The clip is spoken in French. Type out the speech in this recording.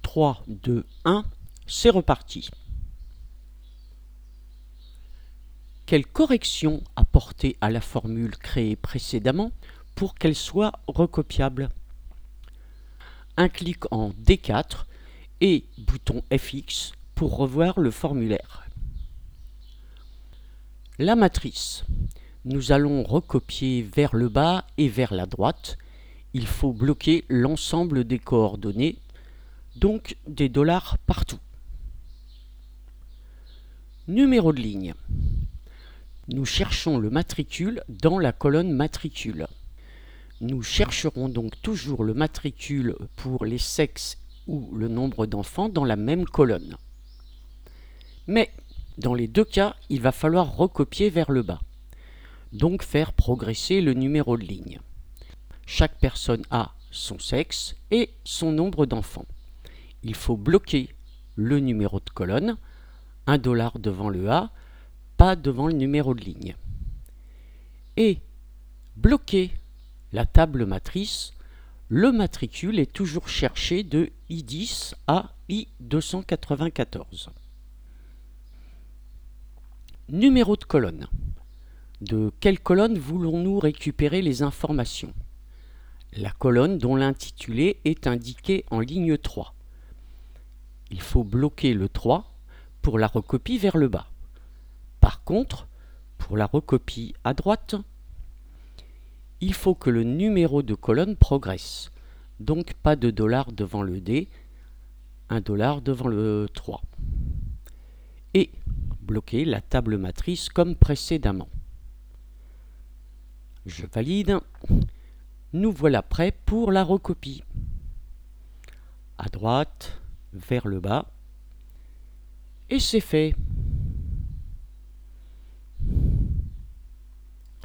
3, 2, 1, c'est reparti. Quelle correction apporter à la formule créée précédemment pour qu'elle soit recopiable? Un clic en D4 et bouton FX pour revoir le formulaire. La matrice. Nous allons recopier vers le bas et vers la droite. Il faut bloquer l'ensemble des coordonnées, donc des dollars partout. Numéro de ligne. Nous cherchons le matricule dans la colonne matricule. Nous chercherons donc toujours le matricule pour les sexes ou le nombre d'enfants dans la même colonne. Mais dans les deux cas, il va falloir recopier vers le bas, donc faire progresser le numéro de ligne. Chaque personne a son sexe et son nombre d'enfants. Il faut bloquer le numéro de colonne, $1 devant le A, pas devant le numéro de ligne. Et bloquer la table matrice, le matricule est toujours cherché de I10 à I294. Numéro de colonne. De quelle colonne voulons-nous récupérer les informations? La colonne dont l'intitulé est indiqué en ligne 3. Il faut bloquer le 3 pour la recopie vers le bas. Par contre, pour la recopie à droite, il faut que le numéro de colonne progresse. Donc pas de $ devant le D, $1 devant le 3. Et bloquer la table matrice comme précédemment. Je valide. Nous voilà prêts pour la recopie. À droite, vers le bas. Et c'est fait.